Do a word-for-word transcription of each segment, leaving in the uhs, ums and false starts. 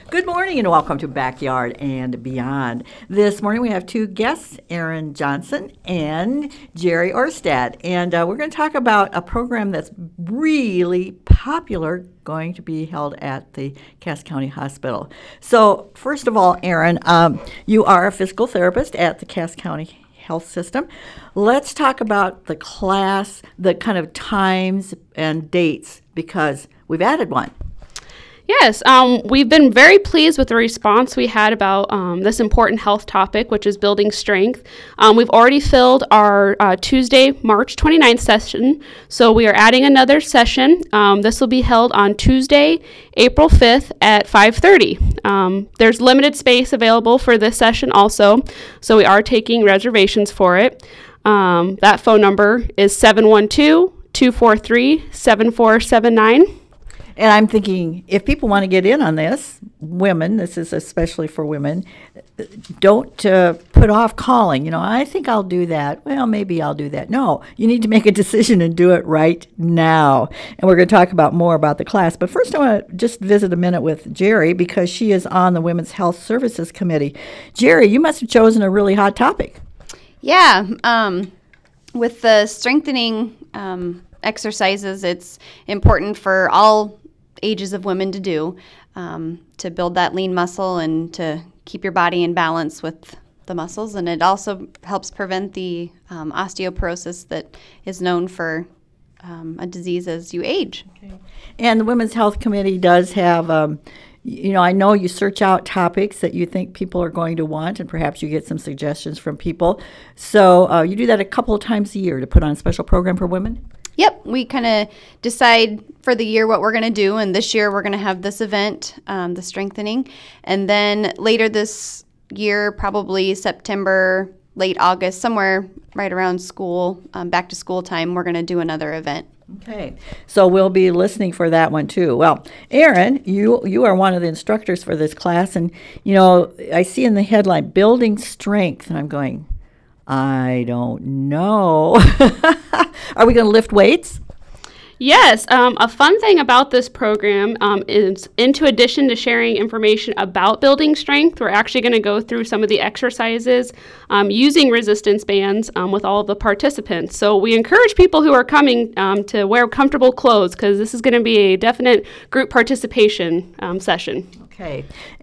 Good morning and welcome to Backyard and Beyond. This morning we have two guests, Erin Johnson and Jerry Orstad, and uh, we're going to talk about a program that's really popular going to be held at the Cass County Hospital. So first of all, Erin, um, you are a physical therapist at the Cass County Health System. Let's talk about the class, the kind of times and dates, because we've added one. Yes, um, we've been very pleased with the response we had about um, this important health topic, which is building strength. Um, we've already filled our uh, Tuesday, March twenty-ninth session, so we are adding another session. Um, this will be held on Tuesday, April fifth at five thirty. Um, there's limited space available for this session also, so we are taking reservations for it. Um, that phone number is seven one two, two four three, seven four seven nine. And I'm thinking, if people want to get in on this, women, this is especially for women, don't uh, put off calling. You know, I think I'll do that. Well, maybe I'll do that. No, you need to make a decision and do it right now. And we're going to talk about more about the class. But first, I want to just visit a minute with Jerry because she is on the Women's Health Services Committee. Jerry, you must have chosen a really hot topic. Yeah. Um, with the strengthening um, exercises, it's important for all ages of women to do um, to build that lean muscle and to keep your body in balance with the muscles. And it also helps prevent the um, osteoporosis that is known for um, a disease as you age. Okay. And the Women's Health Committee does have, um, you know, I know you search out topics that you think people are going to want, and perhaps you get some suggestions from people. So uh, you do that a couple of times a year to put on a special program for women? Yep, we kind of decide for the year what we're going to do, and this year we're going to have this event, um, the strengthening, and then later this year, probably September, late August, somewhere right around school, um, back to school time, we're going to do another event. Okay, so we'll be listening for that one too. Well, Erin, you you are one of the instructors for this class, and you know I see in the headline "Building Strength," and I'm going, I don't know. Are we going to lift weights? Yes. Um, a fun thing about this program um, is, into addition to sharing information about building strength, we're actually going to go through some of the exercises um, using resistance bands um, with all of the participants. So we encourage people who are coming um, to wear comfortable clothes because this is going to be a definite group participation um, session. Okay.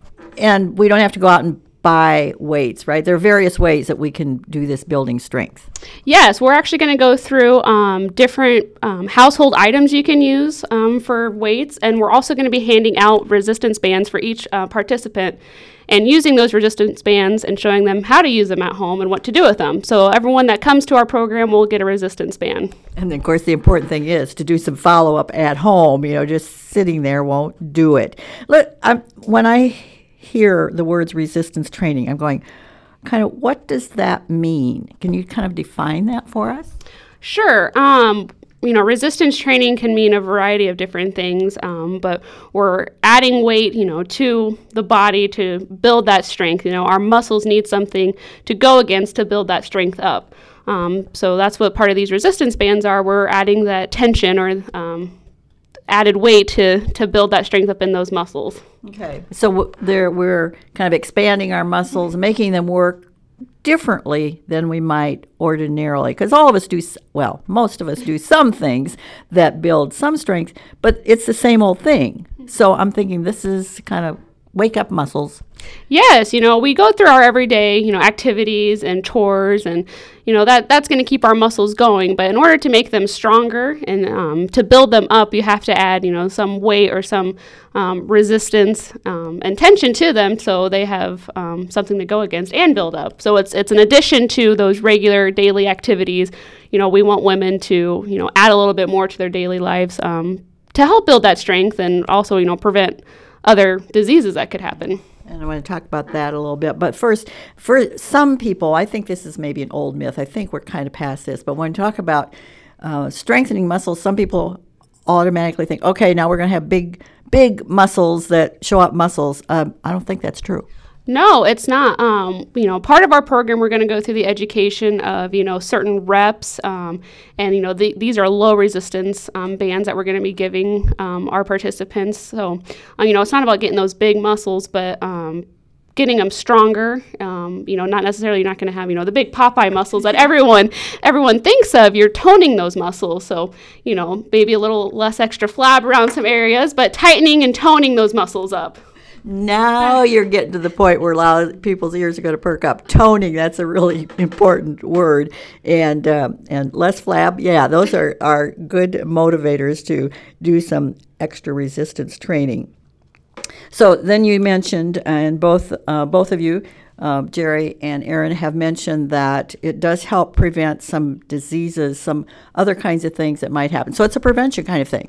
And we don't have to go out and buy weights, right? There are various ways that we can do this building strength. Yes, we're actually going to go through um, different um, household items you can use um, for weights, and we're also going to be handing out resistance bands for each uh, participant and using those resistance bands and showing them how to use them at home and what to do with them. So everyone that comes to our program will get a resistance band. And then, of course, the important thing is to do some follow-up at home. You know, just sitting there won't do it. Look, I'm, when I hear the words resistance training, I'm going, kind of, what does that mean? Can you kind of define that for us? Sure. Um, you know, resistance training can mean a variety of different things, um, but we're adding weight, you know, to the body to build that strength. You know, our muscles need something to go against to build that strength up. Um, so that's what part of these resistance bands are. We're adding that tension or um, added weight to, to build that strength up in those muscles. Okay. So w- there we're kind of expanding our muscles, making them work differently than we might ordinarily. Because all of us do, well, most of us do some things that build some strength, but it's the same old thing. So I'm thinking this is kind of wake up muscles. Yes, you know, we go through our everyday, you know, activities and chores, and, you know, that that's going to keep our muscles going. But in order to make them stronger and um, to build them up, you have to add, you know, some weight or some um, resistance um, and tension to them so they have um, something to go against and build up. So it's it's an addition to those regular daily activities. You know, we want women to, you know, add a little bit more to their daily lives um, to help build that strength and also, you know, prevent other diseases that could happen. And I want to talk about that a little bit. But first, for some people, I think this is maybe an old myth. I think we're kind of past this. But when we talk about uh, strengthening muscles, some people automatically think, okay, now we're going to have big, big muscles that show up muscles. Um, I don't think that's true. No, it's not. Um, you know, part of our program, we're going to go through the education of, you know, certain reps. Um, and, you know, the, these are low resistance um, bands that we're going to be giving um, our participants. So, uh, you know, it's not about getting those big muscles, but um, getting them stronger. Um, you know, not necessarily you're not going to have, you know, the big Popeye muscles that everyone everyone thinks of. You're toning those muscles. So, you know, maybe a little less extra flab around some areas, but tightening and toning those muscles up. Now you're getting to the point where a lot of people's ears are going to perk up. Toning, that's a really important word. And um, and less flab, yeah, those are, are good motivators to do some extra resistance training. So then you mentioned, and both uh, both of you, uh, Jerry and Erin, have mentioned that it does help prevent some diseases, some other kinds of things that might happen. So it's a prevention kind of thing.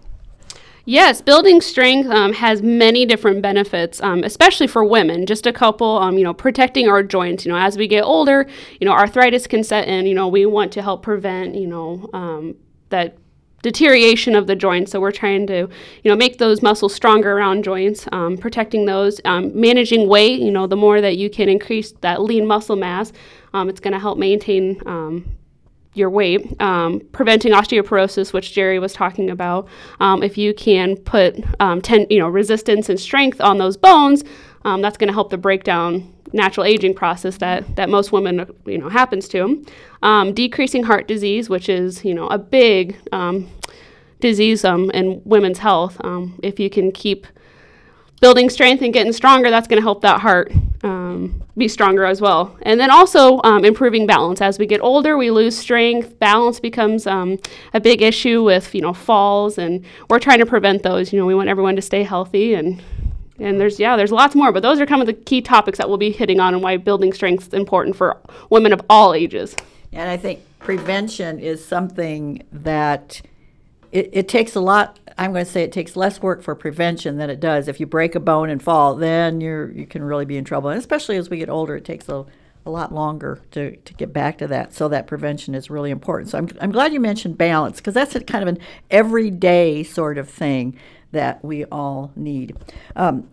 Yes, building strength um, has many different benefits, um, especially for women. Just a couple, um, you know, protecting our joints. You know, as we get older, you know, arthritis can set in. You know, we want to help prevent, you know, um, that deterioration of the joints. So we're trying to, you know, make those muscles stronger around joints, um, protecting those, um, managing weight. You know, the more that you can increase that lean muscle mass, um, it's going to help maintain um, your weight, um, preventing osteoporosis, which Jerry was talking about. Um, if you can put um, ten, you know, resistance and strength on those bones, um, that's going to help the breakdown natural aging process that that most women, you know, happens to. Um, decreasing heart disease, which is, you know, a big um, disease um, in women's health. Um, if you can keep building strength and getting stronger, that's going to help that heart um, be stronger as well. And then also um, improving balance. As we get older, we lose strength. Balance becomes um, a big issue with, you know, falls, and we're trying to prevent those. You know, we want everyone to stay healthy, and and there's, yeah, there's lots more, but those are kind of the key topics that we'll be hitting on and why building strength is important for women of all ages. And I think prevention is something that it, it takes a lot. I'm going to say it takes less work for prevention than it does. If you break a bone and fall, then you're you can really be in trouble. And especially as we get older, it takes a, a lot longer to, to get back to that. So that prevention is really important. So I'm I'm glad you mentioned balance, because that's a kind of an everyday sort of thing that we all need. Um,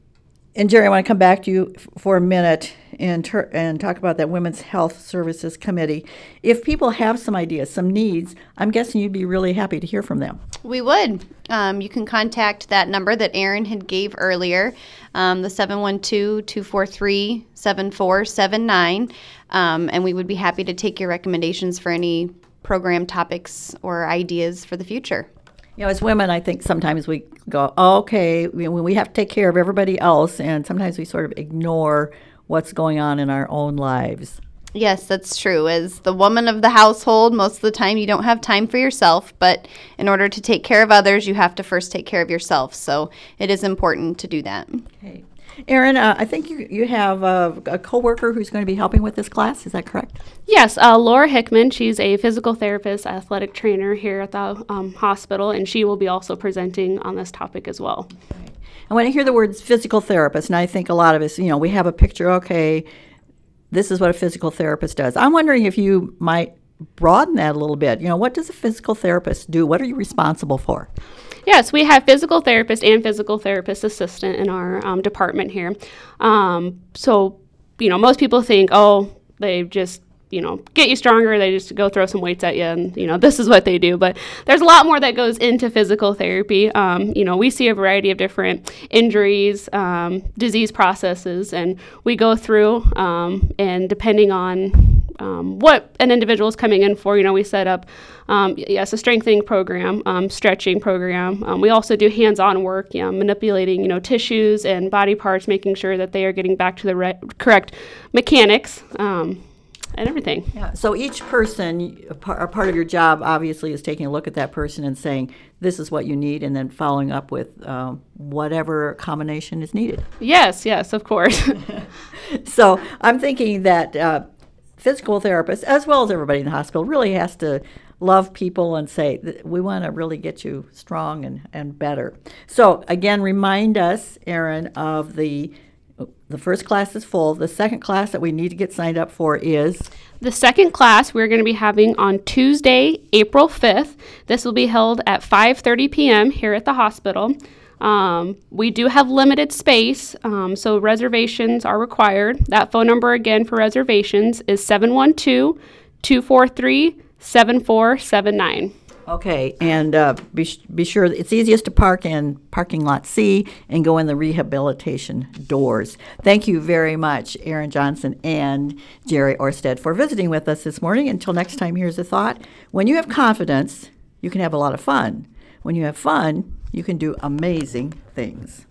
and Jerry, I want to come back to you f- for a minute and ter- and talk about that Women's Health Services Committee. If people have some ideas, some needs, I'm guessing you'd be really happy to hear from them. We would. Um, you can contact that number that Erin had gave earlier, um, the seven one two, two four three, seven four seven nine, um, and we would be happy to take your recommendations for any program topics or ideas for the future. You know, as women, I think sometimes we go, oh, okay, we, we have to take care of everybody else, and sometimes we sort of ignore what's going on in our own lives. Yes, that's true. As the woman of the household, most of the time you don't have time for yourself, but in order to take care of others, you have to first take care of yourself. So it is important to do that. Okay. Erin, uh, I think you, you have a, a coworker who's going to be helping with this class. Is that correct? Yes, uh, Laura Hickman. She's a physical therapist, athletic trainer here at the um, hospital, and she will be also presenting on this topic as well. Right. And when I hear the words physical therapist, and I think a lot of us, you know, we have a picture, okay, this is what a physical therapist does. I'm wondering if you might broaden that a little bit. You know, what does a physical therapist do? What are you responsible for? Yes, we have physical therapist and physical therapist assistant in our um, department here. Um, so, you know, most people think, oh, they just, you know, get you stronger. They just go throw some weights at you, and, you know, this is what they do. But there's a lot more that goes into physical therapy. Um, you know, we see a variety of different injuries, um, disease processes, and we go through, um, and depending on um, what an individual is coming in for, you know, we set up, um, yes, a strengthening program, um, stretching program. Um, we also do hands-on work, you know, manipulating, you know, tissues and body parts, making sure that they are getting back to the re- correct mechanics. Um, and everything. Yeah. So each person, a par- a part of your job obviously is taking a look at that person and saying, this is what you need, and then following up with um, whatever combination is needed. Yes, yes, of course. So I'm thinking that uh, physical therapists, as well as everybody in the hospital, really has to love people and say, we want to really get you strong and, and better. So again, remind us, Erin, of the The first class is full. The second class that we need to get signed up for is? The second class we're going to be having on Tuesday, April fifth. This will be held at five thirty p.m. here at the hospital. Um, we do have limited space, um, so reservations are required. That phone number again for reservations is seven one two, two four three, seven four seven nine. Okay, and uh, be, be sure that it's easiest to park in parking lot C and go in the rehabilitation doors. Thank you very much, Erin Johnson and Jerry Orsted, for visiting with us this morning. Until next time, here's a thought. When you have confidence, you can have a lot of fun. When you have fun, you can do amazing things.